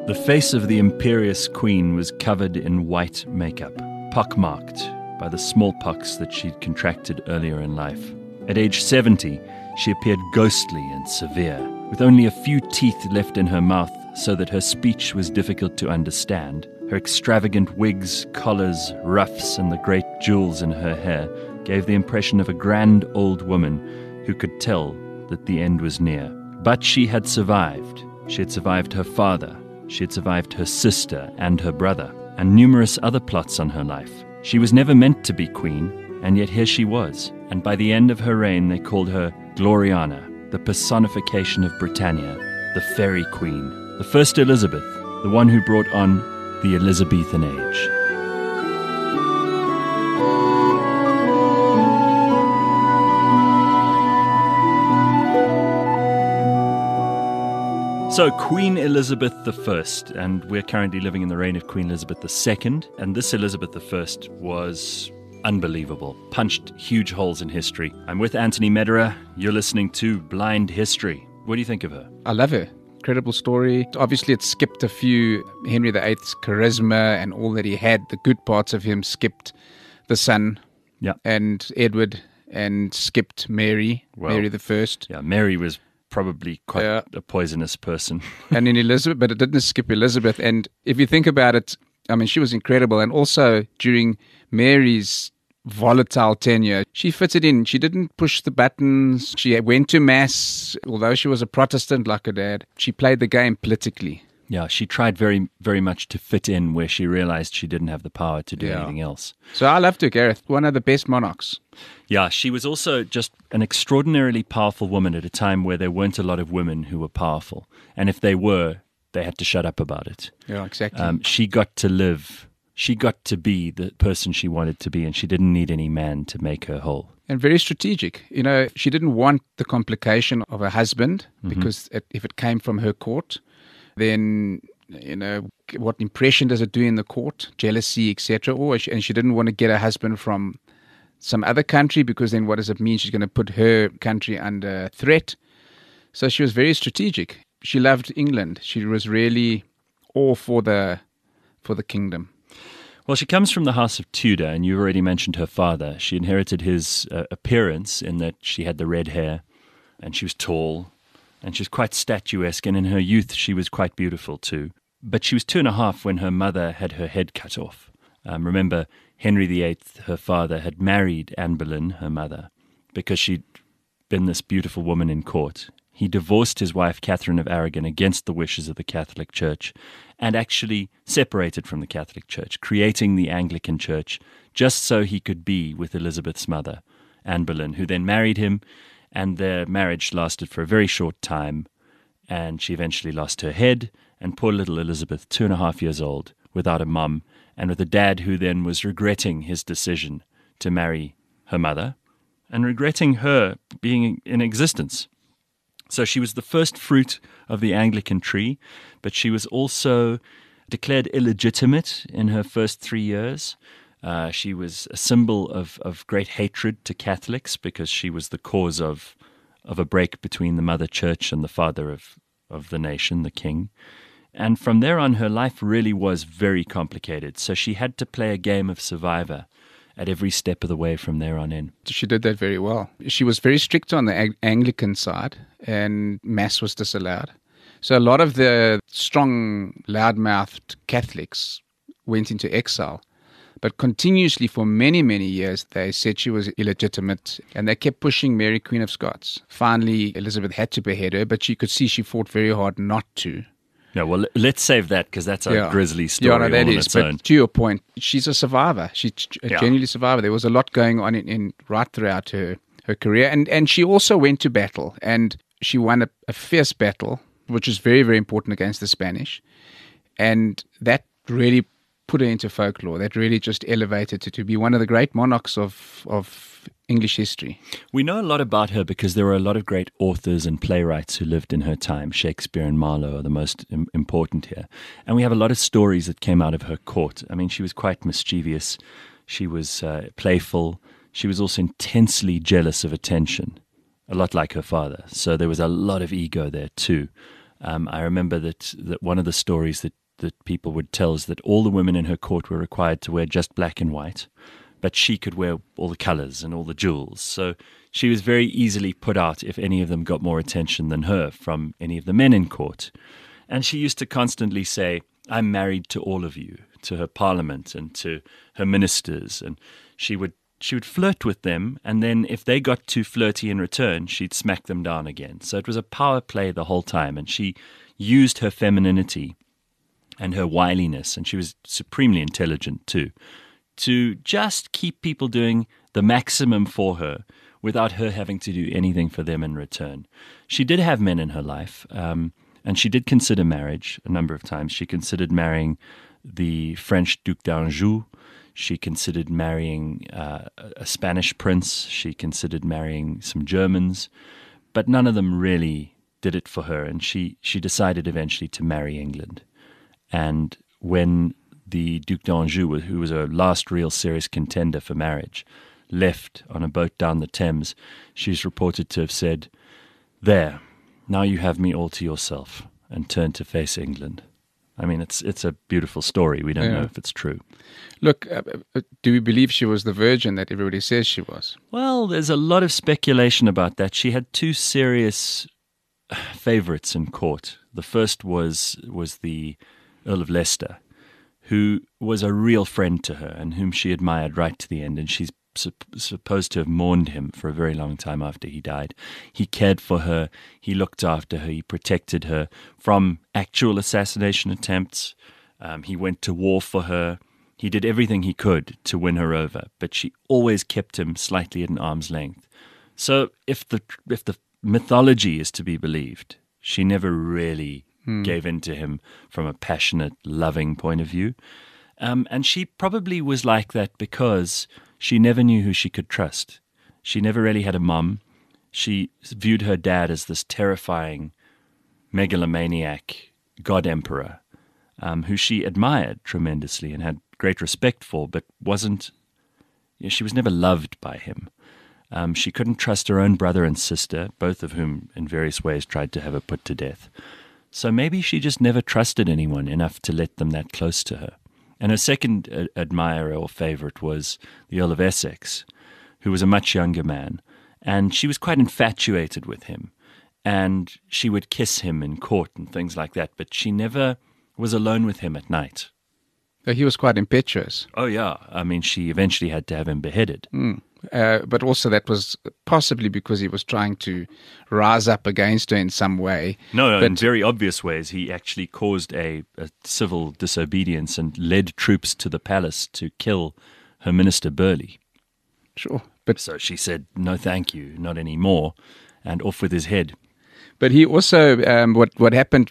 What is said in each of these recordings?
The face of the imperious queen was covered in white makeup, pockmarked by the smallpox that she'd contracted earlier in life. At age 70, she appeared ghostly and severe, with only a few teeth left in her mouth so that her speech was difficult to understand. Her extravagant wigs, collars, ruffs, and the great jewels in her hair gave the impression of a grand old woman who could tell that the end was near. But she had survived. She had survived her father. She had survived her sister and her brother, and numerous other plots on her life. She was never meant to be queen, and yet here she was. And by the end of her reign, they called her Gloriana, the personification of Britannia, the fairy queen, the first Elizabeth, the one who brought on the Elizabethan age. So, Queen Elizabeth I, and we're currently living in the reign of Queen Elizabeth II, and this Elizabeth I was unbelievable, punched huge holes in history. I'm with Anthony Mederer. You're listening to Blind History. What do you think of her? I love her. Incredible story. Obviously, it skipped a few. Henry VIII's charisma and all that he had, the good parts of him, skipped the son and Edward, and skipped Mary, Mary the First. Yeah, Mary was probably quite a poisonous person. And in Elizabeth, but it didn't skip Elizabeth. And if you think about it, I mean, she was incredible. And also during Mary's volatile tenure, she fitted in. She didn't push the buttons. She went to mass. Although she was a Protestant like her dad, she played the game politically. Yeah, she tried very, very much to fit in where she realized she didn't have the power to do anything else. So I loved her, Gareth. One of the best monarchs. Yeah, she was also just an extraordinarily powerful woman at a time where there weren't a lot of women who were powerful. And if they were, they had to shut up about it. Yeah, exactly. She got to live. She got to be the person she wanted to be, and she didn't need any man to make her whole. And very strategic. You know, she didn't want the complication of her husband, because if it came from her court, then, you know, what impression does it do in the court? Jealousy, etc. And she didn't want to get her husband from some other country, because then what does it mean? She's going to put her country under threat. So she was very strategic. She loved England. She was really all for the kingdom. Well, she comes from the House of Tudor, and you've already mentioned her father. She inherited his appearance in that she had the red hair, and she was tall, and she was quite statuesque, and in her youth she was quite beautiful too. But she was 2.5 when her mother had her head cut off. Remember, Henry VIII, her father, had married Anne Boleyn, her mother, because she'd been this beautiful woman in court. He divorced his wife, Catherine of Aragon, against the wishes of the Catholic Church, and actually separated from the Catholic Church, creating the Anglican Church, just so he could be with Elizabeth's mother, Anne Boleyn, who then married him, and their marriage lasted for a very short time, and she eventually lost her head, and poor little Elizabeth, 2.5 years old, without a mum, and with a dad who then was regretting his decision to marry her mother, and regretting her being in existence. So she was the first fruit of the Anglican tree, but she was also declared illegitimate in her first 3 years. She was a symbol of great hatred to Catholics, because she was the cause of a break between the mother church and the father of the nation, the king. And from there on, her life really was very complicated. So she had to play a game of survivor at every step of the way from there on in. She did that very well. She was very strict on the Anglican side, and mass was disallowed. So a lot of the strong, loudmouthed Catholics went into exile. But continuously for many, many years, they said she was illegitimate, and they kept pushing Mary, Queen of Scots. Finally, Elizabeth had to behead her, but you could see she fought very hard not to. No, well, let's save that, because that's a grisly story all on its own. But to your point, she's a survivor. She's a genuinely survivor. There was a lot going on in right throughout her career. And she also went to battle, and she won a fierce battle, which is very, very important against the Spanish. And that really put her into folklore. That really just elevated her to be one of the great monarchs of English history. We know a lot about her because there were a lot of great authors and playwrights who lived in her time. Shakespeare and Marlowe are the most important here. And we have a lot of stories that came out of her court. I mean, she was quite mischievous. She was playful. She was also intensely jealous of attention, a lot like her father. So there was a lot of ego there too. I remember that one of the stories that people would tell is that all the women in her court were required to wear just black and white, but she could wear all the colors and all the jewels. So she was very easily put out if any of them got more attention than her from any of the men in court. And she used to constantly say, "I'm married to all of you," to her parliament and to her ministers. And she would flirt with them, and then if they got too flirty in return, she'd smack them down again. So it was a power play the whole time, and she used her femininity and her wiliness, and she was supremely intelligent too, to just keep people doing the maximum for her without her having to do anything for them in return. She did have men in her life, and she did consider marriage a number of times. She considered marrying the French Duc d'Anjou. She considered marrying a Spanish prince. She considered marrying some Germans, but none of them really did it for her, and she decided eventually to marry England. And when the Duc d'Anjou, who was her last real serious contender for marriage, left on a boat down the Thames, she's reported to have said, "There, now you have me all to yourself," and turned to face England. I mean, it's a beautiful story. We don't know if it's true. Look, do we believe she was the virgin that everybody says she was? Well, there's a lot of speculation about that. She had two serious favorites in court. The first was the Earl of Leicester, who was a real friend to her and whom she admired right to the end, and she's supposed to have mourned him for a very long time after he died. He cared for her, he looked after her, he protected her from actual assassination attempts. He went to war for her. He did everything he could to win her over, but she always kept him slightly at an arm's length. So if the mythology is to be believed, she never really gave in to him from a passionate, loving point of view. And she probably was like that because she never knew who she could trust. She never really had a mum. She viewed her dad as this terrifying megalomaniac god emperor, who she admired tremendously and had great respect for, but she was never loved by him. She couldn't trust her own brother and sister, both of whom in various ways tried to have her put to death. So maybe she just never trusted anyone enough to let them that close to her. And her second admirer or favorite was the Earl of Essex, who was a much younger man. And she was quite infatuated with him. And she would kiss him in court and things like that. But she never was alone with him at night. He was quite impetuous. Oh, yeah. I mean, she eventually had to have him beheaded. But also that was possibly because he was trying to rise up against her in some way. No, in very obvious ways. He actually caused a civil disobedience and led troops to the palace to kill her minister Burghley. Sure. So she said, "No, thank you, not anymore," and off with his head. But he also, what happened,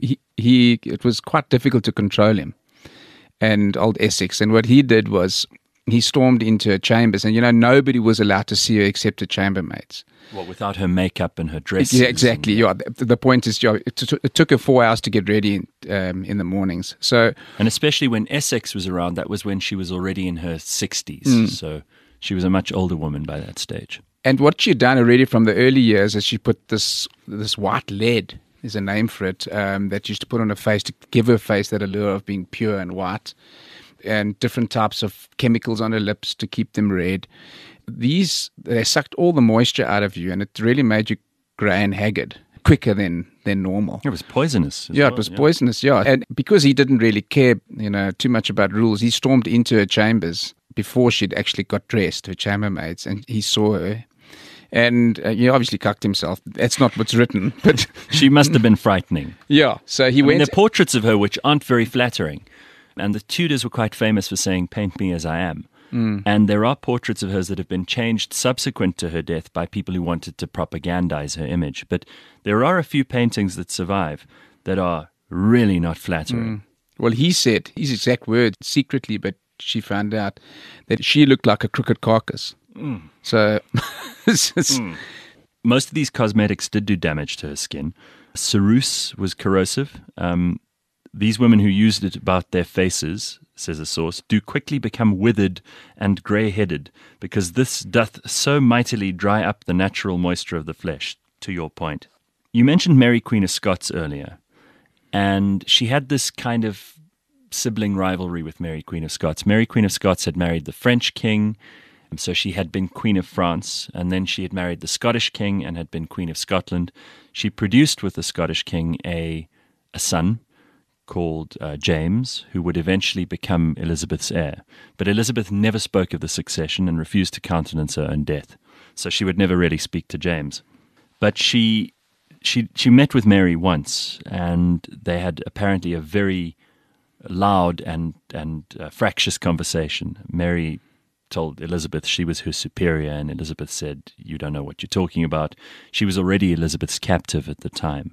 it was quite difficult to control him, and old Essex. And what he did was, he stormed into her chambers, and nobody was allowed to see her except her chambermaids. Well, without her makeup and her dresses. Yeah, exactly. The point is, it took her 4 hours to get ready in the mornings. So, and especially when Essex was around, that was when she was already in her 60s. So she was a much older woman by that stage. And what she'd done already from the early years is she put this white lead, is a name for it, that she used to put on her face to give her face that allure of being pure and white, and different types of chemicals on her lips to keep them red. They sucked all the moisture out of you, and it really made you grey and haggard quicker than normal. It was poisonous. It was poisonous, yeah. And because he didn't really care, too much about rules, he stormed into her chambers before she'd actually got dressed, her chambermaids, and he saw her. And he obviously cucked himself. That's not what's written, but she must have been frightening. Yeah, so he went. There are portraits of her which aren't very flattering. And the Tudors were quite famous for saying, "Paint me as I am." And there are portraits of hers that have been changed subsequent to her death by people who wanted to propagandize her image. But there are a few paintings that survive that are really not flattering. Well, he said, his exact words, secretly, but she found out that she looked like a crooked carcass. So, most of these cosmetics did do damage to her skin. Ceruse was corrosive. These women who used it about their faces, says a source, do quickly become withered and grey-headed, because this doth so mightily dry up the natural moisture of the flesh, to your point. You mentioned Mary Queen of Scots earlier. And she had this kind of sibling rivalry with Mary, Queen of Scots. Mary, Queen of Scots had married the French king, so she had been Queen of France, and then she had married the Scottish king and had been Queen of Scotland. She produced with the Scottish king a son called James, who would eventually become Elizabeth's heir. But Elizabeth never spoke of the succession and refused to countenance her own death, so she would never really speak to James. But she met with Mary once, and they had apparently a very loud and fractious conversation. Mary told Elizabeth she was her superior, and Elizabeth said, "You don't know what you're talking about." She was already Elizabeth's captive at the time.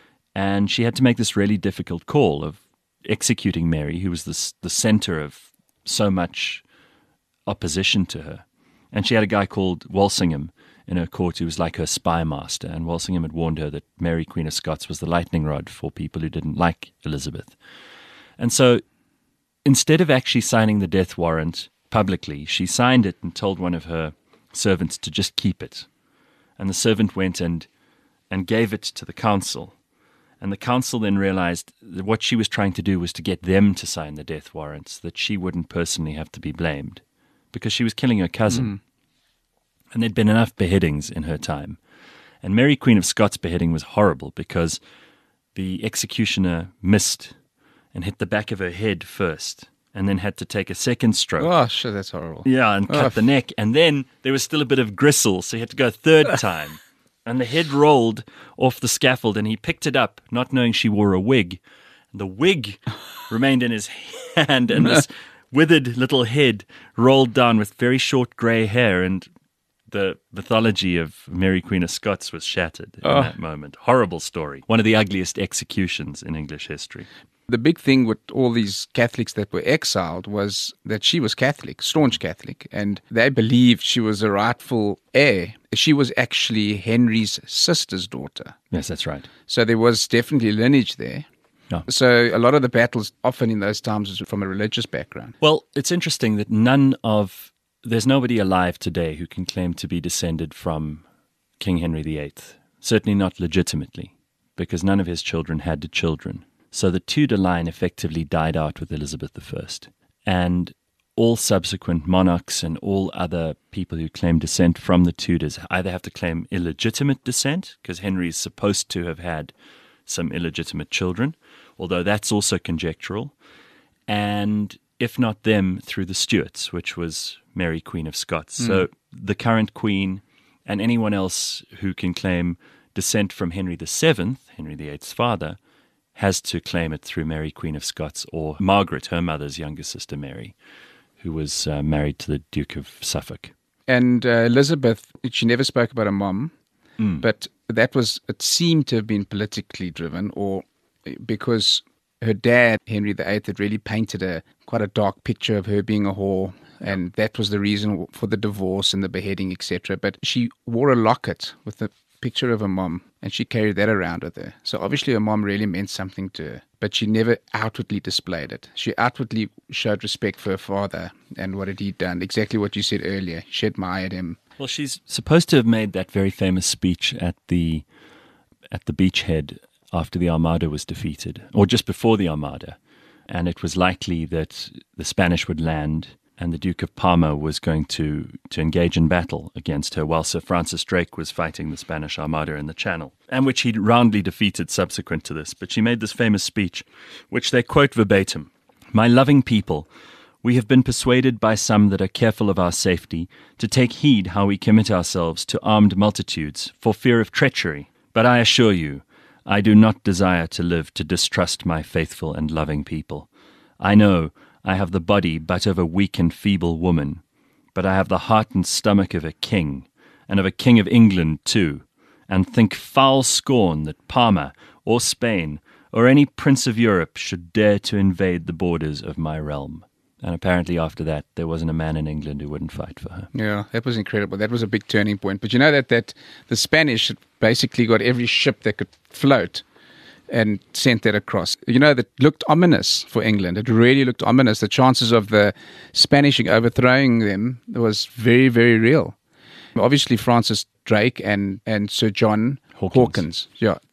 And she had to make this really difficult call of executing Mary, who was the center of so much opposition to her. And she had a guy called Walsingham in her court who was like her spy master, and Walsingham had warned her that Mary, Queen of Scots, was the lightning rod for people who didn't like Elizabeth. And so instead of actually signing the death warrant publicly, she signed it and told one of her servants to just keep it. And the servant went and gave it to the council. And the council then realized that what she was trying to do was to get them to sign the death warrants, that she wouldn't personally have to be blamed, because she was killing her cousin. And there'd been enough beheadings in her time. And Mary, Queen of Scots' beheading was horrible because the executioner missed and hit the back of her head first, and then had to take a second stroke. Oh, sure, that's horrible. Yeah, and cut the neck. And then there was still a bit of gristle, so he had to go a third time. And the head rolled off the scaffold, and he picked it up, not knowing she wore a wig. And the wig remained in his hand, and this withered little head rolled down with very short grey hair, and the mythology of Mary, Queen of Scots was shattered in that moment. Horrible story. One of the ugliest executions in English history. The big thing with all these Catholics that were exiled was that she was Catholic, staunch Catholic, and they believed she was a rightful heir. She was actually Henry's sister's daughter. Yes, that's right. So there was definitely lineage there. Yeah. So a lot of the battles often in those times was from a religious background. Well, it's interesting that there's nobody alive today who can claim to be descended from King Henry VIII. Certainly not legitimately, because none of his children had children. So the Tudor line effectively died out with Elizabeth I. And all subsequent monarchs and all other people who claim descent from the Tudors either have to claim illegitimate descent, because Henry is supposed to have had some illegitimate children, although that's also conjectural, and if not them, through the Stuarts, which was Mary, Queen of Scots. So the current queen and anyone else who can claim descent from Henry VII, Henry VIII's father, has to claim it through Mary, Queen of Scots, or Margaret, her mother's younger sister Mary, who was married to the Duke of Suffolk. And Elizabeth, she never spoke about her mom, but it seemed to have been politically driven, or because her dad, Henry VIII, had really painted quite a dark picture of her being a whore, and that was the reason for the divorce and the beheading, etc. But she wore a locket with the picture of her mom, and she carried that around with her. So obviously her mom really meant something to her, but she never outwardly displayed it. She outwardly showed respect for her father and what had he done, exactly what you said earlier. She admired him. Well, she's supposed to have made that very famous speech at the beachhead after the Armada was defeated, or just before the Armada, and it was likely that the Spanish would land and the Duke of Parma was going to engage in battle against her while Sir Francis Drake was fighting the Spanish Armada in the Channel, and which he roundly defeated subsequent to this. But she made this famous speech, which they quote verbatim. "My loving people, we have been persuaded by some that are careful of our safety to take heed how we commit ourselves to armed multitudes for fear of treachery. But I assure you, I do not desire to live to distrust my faithful and loving people. I know I have the body but of a weak and feeble woman, but I have the heart and stomach of a king, and of a king of England too, and think foul scorn that Parma or Spain or any prince of Europe should dare to invade the borders of my realm." And apparently after that, there wasn't a man in England who wouldn't fight for her. Yeah, that was incredible. That was a big turning point. But you know that the Spanish basically got every ship that could float and sent that across. You know, that looked ominous for England. It really looked ominous. The chances of the Spanish overthrowing them was very, very real. Obviously, Francis Drake and Sir John Hawkins. Yeah,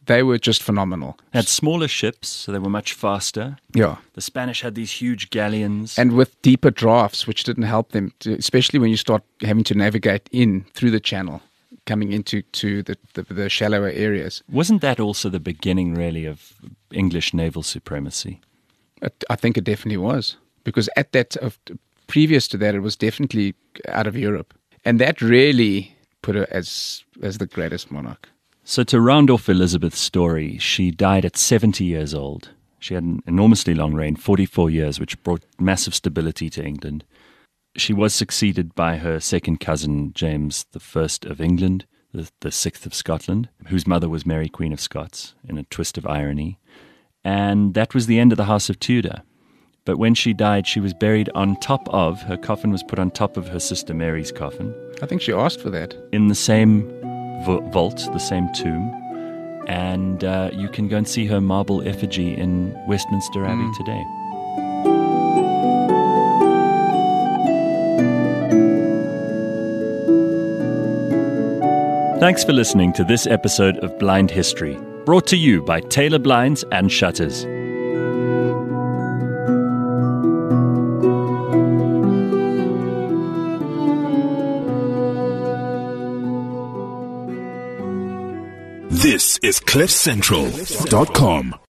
they were just phenomenal. Had smaller ships, so they were much faster. Yeah. The Spanish had these huge galleons. And with deeper drafts, which didn't help them, especially when you start having to navigate in through the channel, coming into the shallower areas. Wasn't that also the beginning, really, of English naval supremacy? I think it definitely was. Because previous to that, it was definitely out of Europe. And that really put her as the greatest monarch. So to round off Elizabeth's story, she died at 70 years old. She had an enormously long reign, 44 years, which brought massive stability to England. She was succeeded by her second cousin, James I of England, the sixth of Scotland, whose mother was Mary, Queen of Scots, in a twist of irony. And that was the end of the House of Tudor. But when she died, she was buried on top of, her coffin was put on top of her sister Mary's coffin. I think she asked for that. In the same vault, the same tomb. And you can go and see her marble effigy in Westminster Abbey today. Thanks for listening to this episode of Blind History, brought to you by Taylor Blinds and Shutters. This is CliffCentral.com.